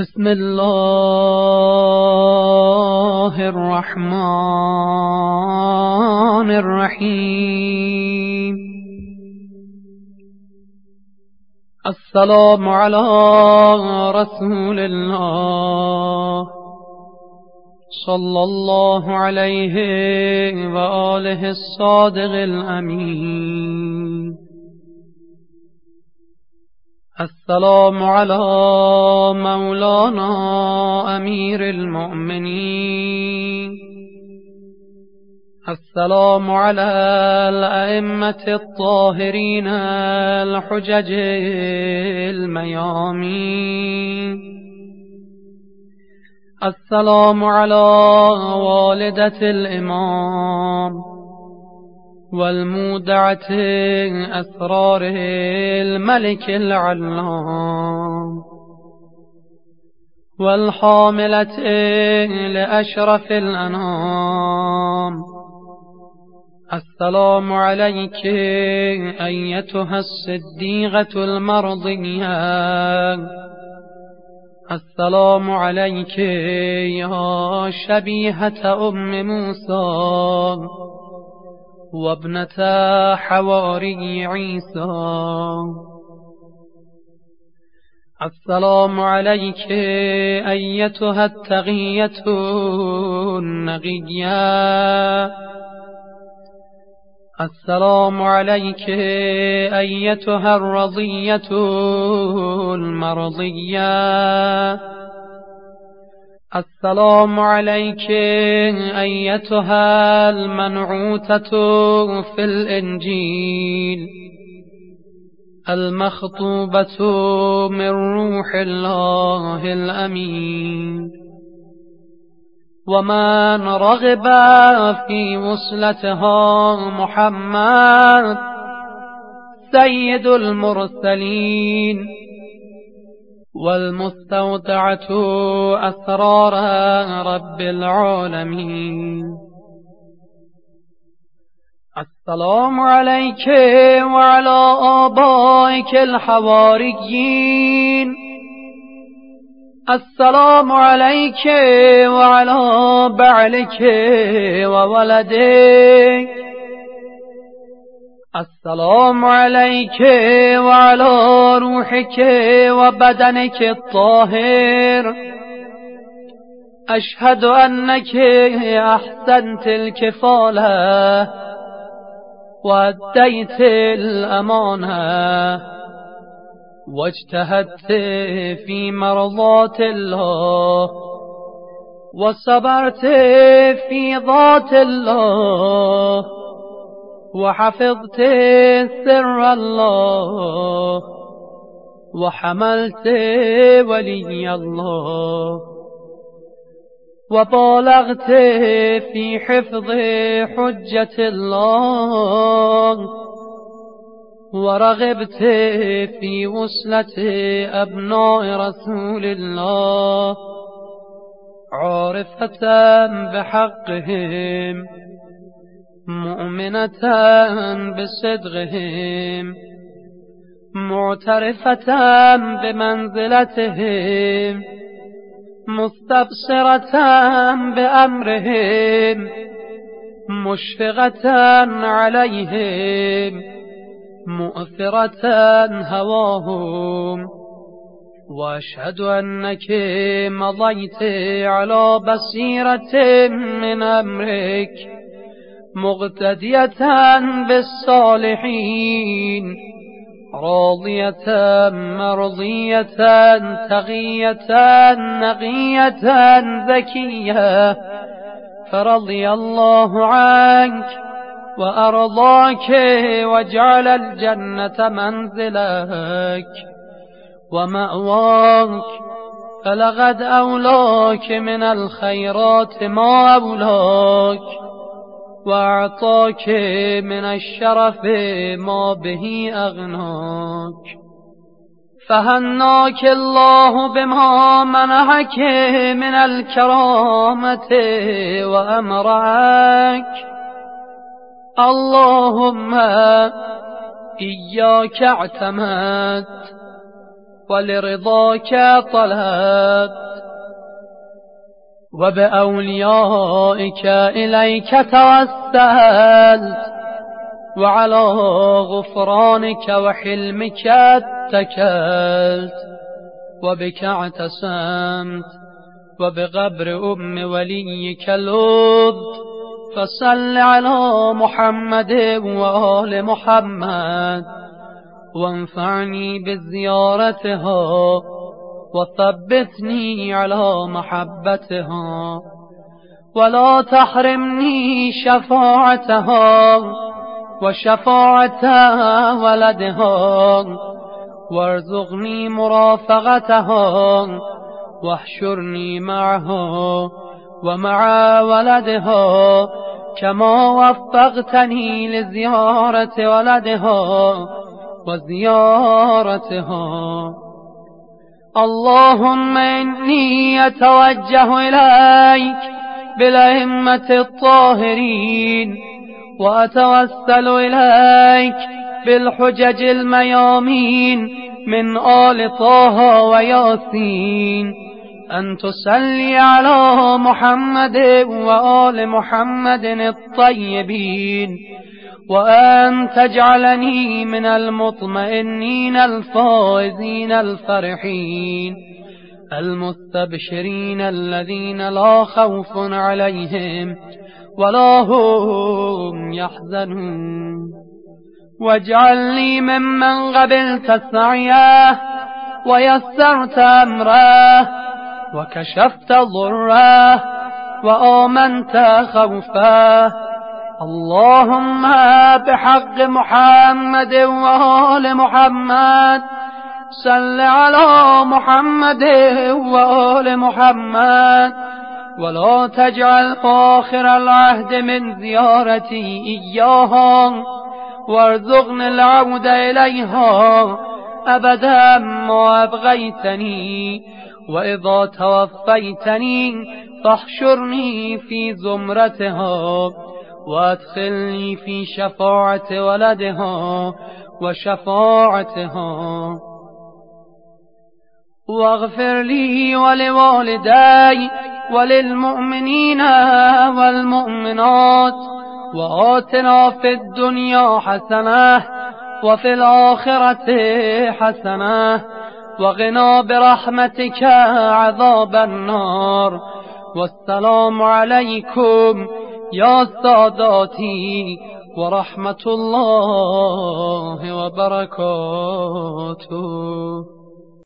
بسم الله الرحمن الرحیم. السلام علی رسول الله صلی الله علیه و آله الصادق الامین. السلام علی مولانا امیر المؤمنین. السلام علی الائمة الطاهرین الحجج الميامين. السلام على والدة الإمام والمودعة أسرار الملك العلام والحاملة لأشرف الأنام. السلام عليك أيتها الصديقة المرضية. السلام عليك يا شبيهة أم موسى وابنة حواري عيسى. السلام عليك أيتها التقية النقية. السلام عليك أيتها الرضية المرضية. السلام عليك أيتها المنعوتة في الإنجيل المخطوبة من روح الله الأمين. ومن رغب في وصلتها محمد سيد المرسلين والمستودعة أسرار رب العالمين. السلام عليك وعلى آبائك الحواريين. السلام عليك وعلى بعلك وولدك. السلام عليك وعلى روحك وبدنك الطاهر. أشهد أنك أحسنت الكفالة وأديت الأمانة واجتهدت في مرضات الله وصبرت في ذات الله وحفظت سر الله وحملت ولي الله وبالغت في حفظ حجة الله ورغبت في وصلة أبناء رسول الله عارفة بحقهم مؤمنة بصدقهم معترفة بمنزلتهم مستبصرة بأمرهم مشفقة عليهم مؤثرة هواهم. وأشهد أنك مضيت على بصيرة من أمرك مقتدية بالصالحين راضية مرضية تقية نقية ذكية. فرضي الله عنك وأرضاك وجعل الجنة منزلك ومأواك. فلقد أولاك من الخيرات ما أولاك وأعطاك من الشرف ما به أغناك. فهناك الله بما منحك من الكرامة وأمرك. اللهم إياك اعتمدت ولرضاك طلبت وبأوليائك إليك توسلت وعلى غفرانك وحلمك اتكلت وبك اعتصمت وبقبر أم وليك لذت فصل على محمد وآل محمد وانفعني بزيارتها وثبتني على محبتها ولا تحرمني شفاعتها وشفاعة ولدها وارزقني مرافقتها واحشرني معها ومع ولدها كما وفقتني لزيارة ولدها وزيارتها. اللهم إني أتوجه إليك بالأئمة الطاهرين وأتوسل إليك بالحجج الميامين من آل طه وياسين أن تصلي على محمد وآل محمد الطيبين وأن تجعلني من المطمئنين الفائزين الفرحين المستبشرين الذين لا خوف عليهم ولا هم يحزنون. واجعلني ممن قبلت سعيه ويسرت أمره وكشفت ضره وآمنت خوفه. اللهم بحق محمد وآل محمد صل على محمد وآل محمد ولا تجعل آخر العهد من زيارتي إياها وارزقني العود إليها أبدا ما أبغيتني وإذا توفيتني فاحشرني في زمرتها وادخلني في شفاعة ولدها وشفاعتها. واغفر لي ولوالدي وللمؤمنين والمؤمنات وآتنا في الدنيا حسنة وفي الآخرة حسنة وقنا برحمتك عذاب النار. والسلام عليكم يا ساداتي ورحمة الله وبركاته.